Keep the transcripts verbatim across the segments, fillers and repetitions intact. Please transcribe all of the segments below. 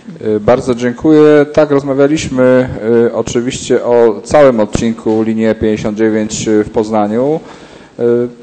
Bardzo dziękuję. Tak, rozmawialiśmy y, oczywiście o całym odcinku linii E pięćdziesiąt dziewięć w Poznaniu. Y,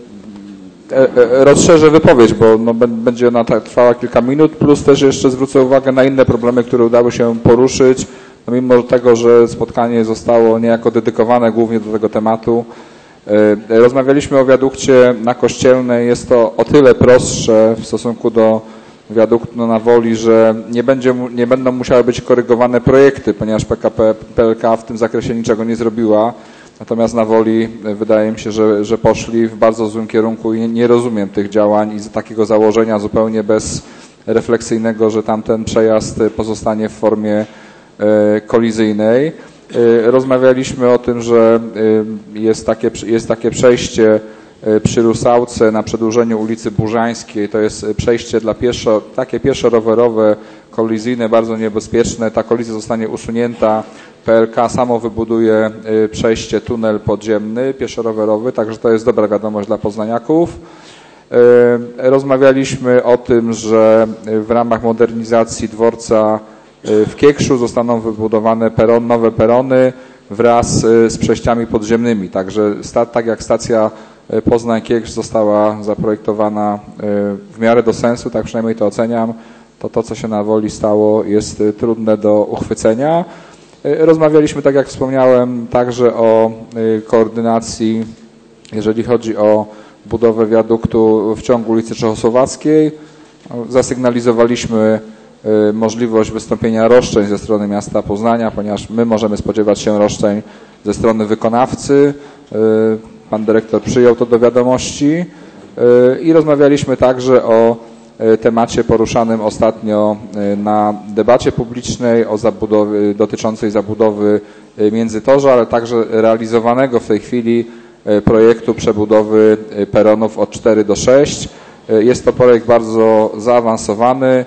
e, rozszerzę wypowiedź, bo no, będzie ona trwała kilka minut, plus też jeszcze zwrócę uwagę na inne problemy, które udało się poruszyć. No, mimo tego, że spotkanie zostało niejako dedykowane głównie do tego tematu. Y, rozmawialiśmy o wiadukcie na Kościelnej. Jest to o tyle prostsze w stosunku do wiaduktu na Woli, że nie, będzie, nie będą musiały być korygowane projekty, ponieważ P K P P L K w tym zakresie niczego nie zrobiła. Natomiast na Woli wydaje mi się, że, że poszli w bardzo złym kierunku i nie, nie rozumiem tych działań i z takiego założenia zupełnie bezrefleksyjnego, że tamten przejazd pozostanie w formie e, kolizyjnej. E, rozmawialiśmy o tym, że e, jest, takie, jest takie przejście przy Rusałce na przedłużeniu ulicy Burzańskiej. To jest przejście dla pieszo, takie pieszo-rowerowe, kolizyjne, bardzo niebezpieczne. Ta kolizja zostanie usunięta. P L K samo wybuduje przejście, tunel podziemny, pieszo-rowerowy, także to jest dobra wiadomość dla poznaniaków. Rozmawialiśmy o tym, że w ramach modernizacji dworca w Kiekszu zostaną wybudowane peron, nowe perony wraz z przejściami podziemnymi. Także tak jak stacja Poznań-Kieksz została zaprojektowana w miarę do sensu, tak przynajmniej to oceniam, to to, co się na Woli stało, jest trudne do uchwycenia. Rozmawialiśmy, tak jak wspomniałem, także o koordynacji, jeżeli chodzi o budowę wiaduktu w ciągu ulicy Czechosłowackiej. Zasygnalizowaliśmy możliwość wystąpienia roszczeń ze strony miasta Poznania, ponieważ my możemy spodziewać się roszczeń ze strony wykonawcy. Pan dyrektor przyjął to do wiadomości i rozmawialiśmy także o temacie poruszanym ostatnio na debacie publicznej o zabudowie, dotyczącej zabudowy Międzytorza, ale także realizowanego w tej chwili projektu przebudowy peronów od cztery do sześciu. Jest to projekt bardzo zaawansowany.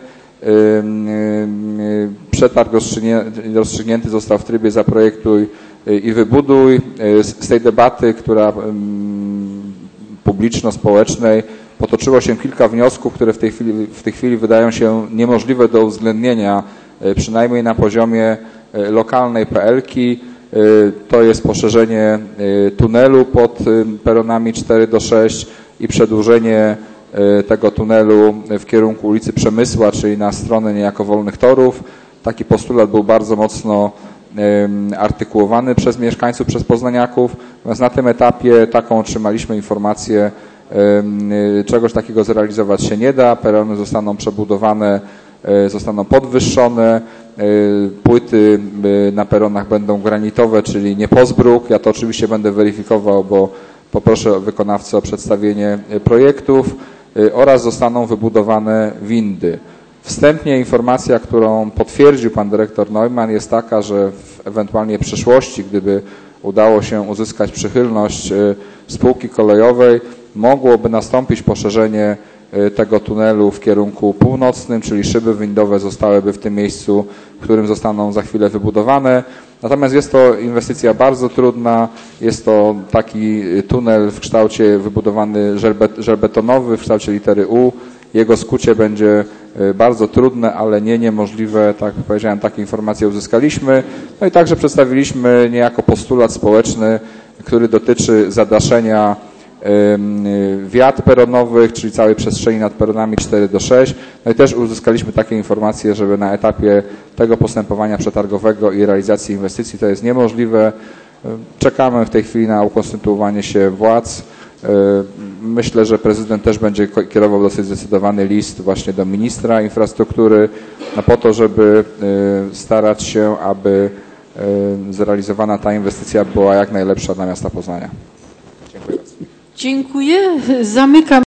Przetarg rozstrzygnięty został w trybie zaprojektuj i wybuduj. Z tej debaty, która publiczno-społecznej, potoczyło się kilka wniosków, które w tej chwili, w tej chwili wydają się niemożliwe do uwzględnienia, przynajmniej na poziomie lokalnej P L ki. To jest poszerzenie tunelu pod peronami cztery do sześciu i przedłużenie tego tunelu w kierunku ulicy Przemysła, czyli na stronę niejako Wolnych Torów. Taki postulat był bardzo mocno artykułowany przez mieszkańców, przez poznaniaków. Natomiast na tym etapie taką otrzymaliśmy informację, czegoś takiego zrealizować się nie da. Perony zostaną przebudowane, zostaną podwyższone. Płyty na peronach będą granitowe, czyli nie pozbruk. Ja to oczywiście będę weryfikował, bo poproszę wykonawcę o przedstawienie projektów oraz zostaną wybudowane windy. Wstępnie informacja, którą potwierdził pan dyrektor Neumann, jest taka, że w ewentualnie przyszłości, gdyby udało się uzyskać przychylność spółki kolejowej, mogłoby nastąpić poszerzenie tego tunelu w kierunku północnym, czyli szyby windowe zostałyby w tym miejscu, w którym zostaną za chwilę wybudowane. Natomiast jest to inwestycja bardzo trudna, jest to taki tunel w kształcie wybudowany żelbetonowy, w kształcie litery U. Jego skucie będzie bardzo trudne, ale nie niemożliwe, tak jak powiedziałem, takie informacje uzyskaliśmy. No i także przedstawiliśmy niejako postulat społeczny, który dotyczy zadaszenia wiat peronowych, czyli całej przestrzeni nad peronami cztery do sześciu. No i też uzyskaliśmy takie informacje, żeby na etapie tego postępowania przetargowego i realizacji inwestycji to jest niemożliwe. Czekamy w tej chwili na ukonstytuowanie się władz. Myślę, że prezydent też będzie kierował dosyć zdecydowany list właśnie do ministra infrastruktury, no po to, żeby starać się, aby zrealizowana ta inwestycja była jak najlepsza dla miasta Poznania. Dziękuję bardzo. Dziękuję. Zamykam.